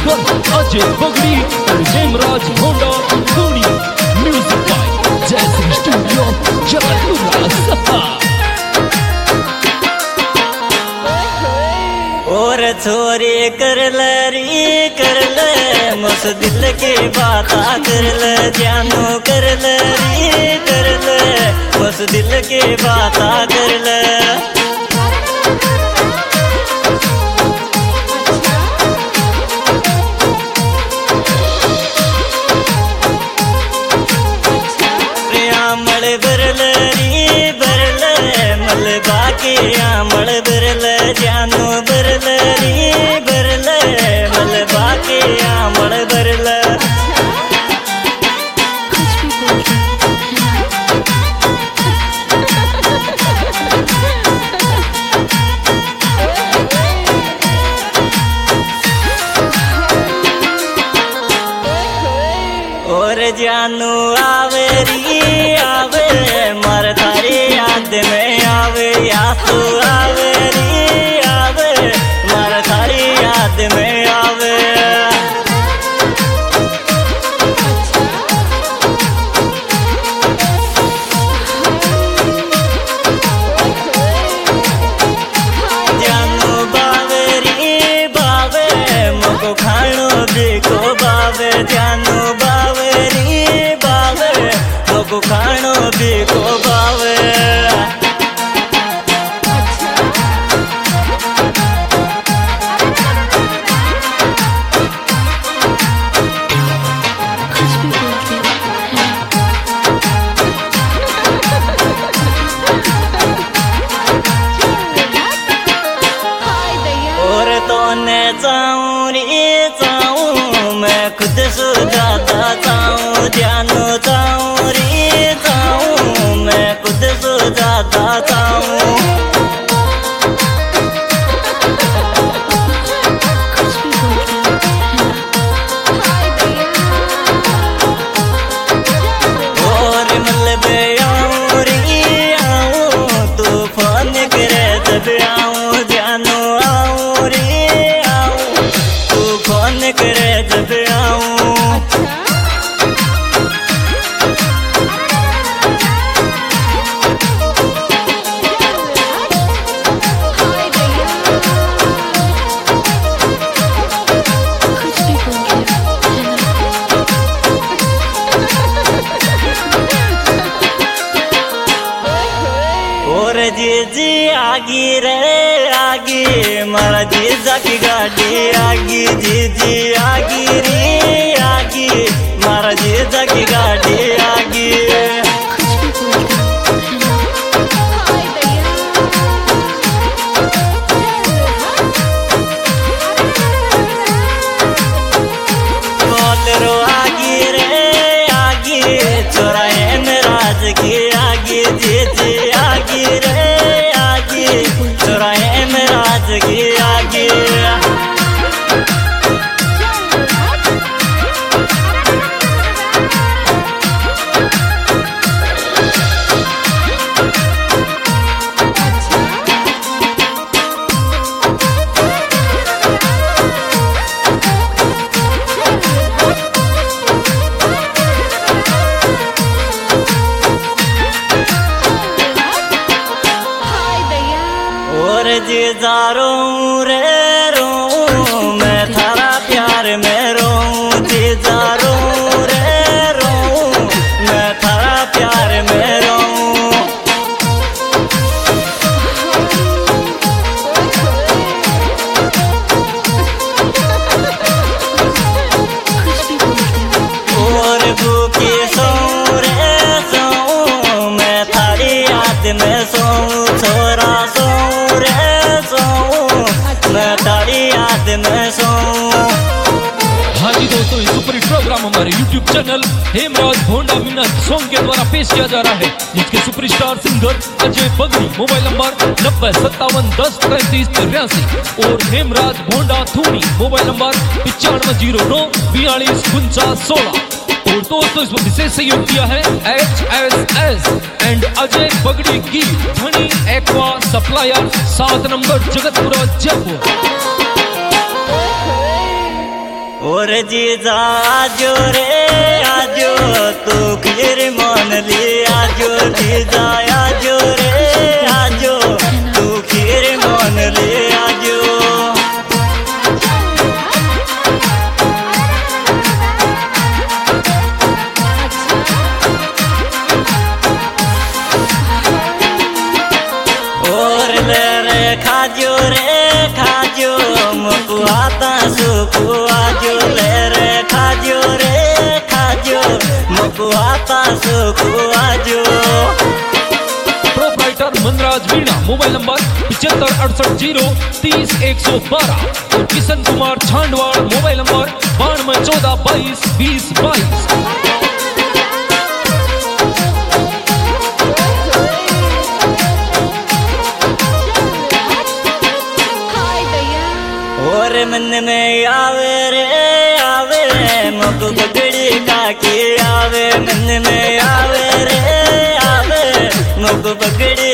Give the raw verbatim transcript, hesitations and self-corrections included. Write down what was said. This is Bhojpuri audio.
सिंगर अजय बगड़ी और Hemraj Honda Dhoni. Music by Jayshree studio Jagatpura सपा। और छोरी कर ली कर ले मुझ दिल की बात कर ले जानू कर ली कर ले मुझ दिल की बात कर ले। मल बरल री बरल मल बाकी आमल बरल जानू बरल री बरल मल बाकी आमल बरल। और जानू आवे री आवे मर थारी याद में आवे या तू आवे री आवे मर थारी याद में आवे। जानू बावे री बावे मुको खानो भी को बावे जानू बावे री बावे मुको खानो भी को बावे। और तो ने चाहूं रे चाहूं मैं खुद सुझाता चाहूं जानू चाहूं रे चाहूं मैं खुद सुझाता चाहूं। और मलबे आऊं रे आऊं तू फोन करे जब आऊं जानू आऊं रे आऊं तू फोन करे जब आऊं। और जी जी आगी रे आगी मारा जीजा की गाड़ी आगी जी जी आगी रे आगी मारा जीजा की गाड़ी आगी। रो आगी रे आगी चौराहे में राज की आगी जी जी आगी रे आगी चौराहे में राज की आगी। और जी जा रोऊं रे रोऊं मैं थारा प्यार में रोऊं जी जा रोऊं रे रोऊं मैं थारा प्यार में रोऊं। और भूखी सोऊं रे सोऊं मैं थारी याद में सोऊं छोरा सोऊं रे सोऊं मैं थारी याद में सोऊं। हाँ जी दोस्तों, इस सुपर हिट प्रोग्राम हमारे YouTube channel Hemraj Honda winner song के द्वारा पेश किया जा रहा है, जिसके सुपरस्टार सिंगर अजय बगड़ी। मोबाइल नंबर नब्बे सत्तावन दस पैंतीस तिरासी और हेमराज होंडा धोनी मोबाइल नंबर पिचानवे जीरो नौ बयालीस उनचास सोलह। और दोस्तों इसमें विशेष सहयोग दिया है H S S and Ajay Bagdi की धनी एक्वा सप्लायर सात नंबर जगतपुरा जयपुर। और जीजा आजो रे आजो तू खीर मान ली आजो जीजा आजो रे आजो तू खीर मान ली आजो और ले रे खाजो रे खाजो मकुआता सुखु आजो ले रे खाजो रे खाजो मकुआता सुखु आजो। Proprietor Manraj Meena, mobile number पिछहत्तर अड़सठ जीरो तीस एक सौ बारह। और किशन कुमार छांडवाड़, मोबाइल नंबर बानवे चौदह बाईस बीस बाईस। और मन में आवे रे आवे मुक पगड़ी काकी आवे मन में आवे रे आवे मुक पगड़ी